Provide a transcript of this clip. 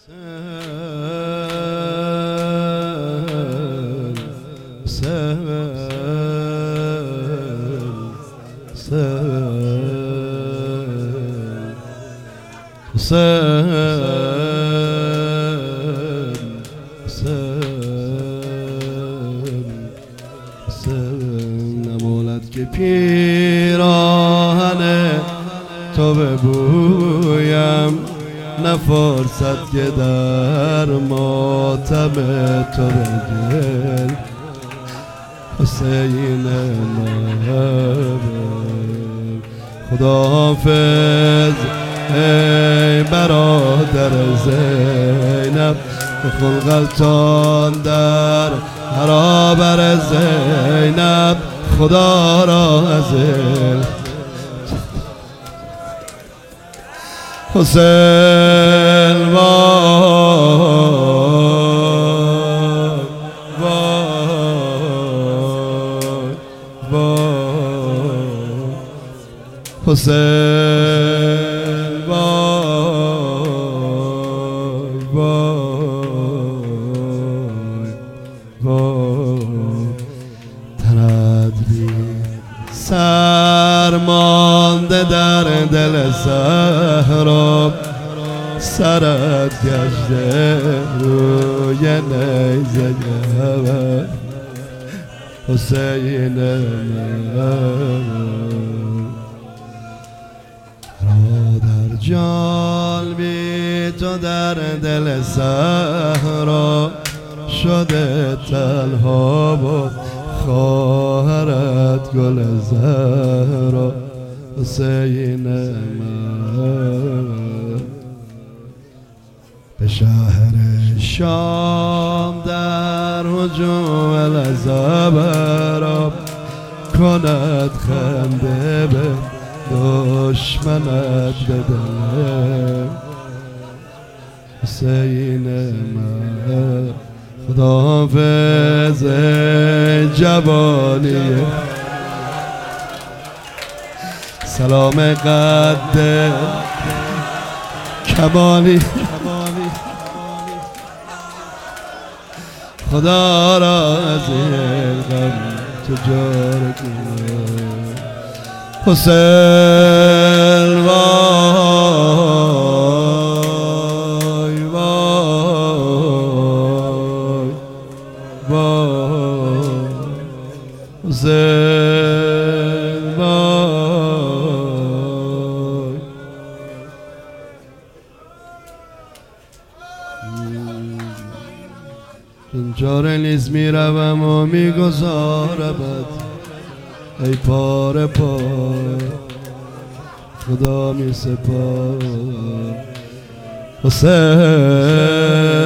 نمولد که پیراهن تو ببویم، نه فرصت که در ماتم تو بگل حسین من. خداحافظ ای برادر زینب، بخون غلطان در برابر زینب، خدا را ازل حسین وای وای وای حسین وای وای وای تنت بی سرمانده در دل صحرا، سرت گشته روی نیزه گهوار حسین من. را در جان بی تو در دل صحرا، شده تنها و خواهرت گل زهرا حسین من. به شهر شام در هجوم الزبرا، کند خنده به دشمنت بدن حسین من. خداحافظ جوانی، سلام قد کمالی، خدا را از این غم تجار کنه حسین وای وای وای حسین وای. چاره نیز می روم و می گذارمت ای پاره پای، خدا می سپار حسین